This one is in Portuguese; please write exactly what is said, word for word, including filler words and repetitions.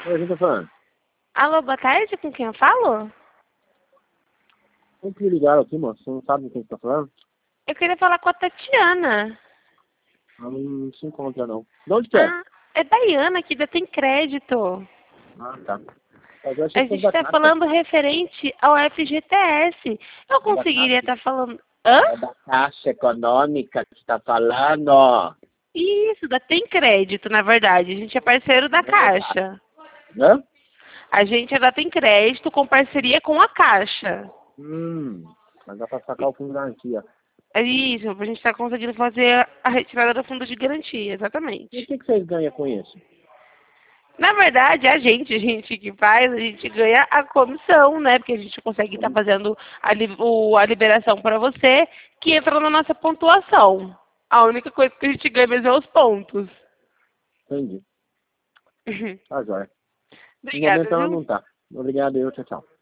Oi, a gente tá falando. Alô, boa tarde, com quem eu falo? Como que me ligaram aqui, moço? Você não sabe com quem você tá falando? Eu queria falar com a Tatiana. Ela não se encontra, não. De onde que é? Ah, é Daiana aqui da Tem Crédito. Ah, tá. Mas eu achei A que fosse gente da está Caixa. falando referente ao F G T S. Eu É da conseguiria Caixa? estar falando... Hã? É da Caixa Econômica que tá falando. Isso, da Tem Crédito, na verdade. A gente é parceiro da Caixa. Hã? A gente é da Tem Crédito com parceria com a Caixa. Hum, mas dá pra sacar o fundo da garantia. É isso, a gente está conseguindo fazer a retirada do fundo de garantia, E o exatamente. que, que vocês ganham com isso? Na verdade, a gente, a gente que faz, a gente ganha a comissão, né? Porque a gente consegue estar fazendo a, li o, a liberação para você, que entra na nossa pontuação. A única coisa que a gente ganha mesmo é os pontos. Entendi. Tá, joia. No Obrigada, momento ela viu? não tá. Obrigado, eu. Tchau, tchau.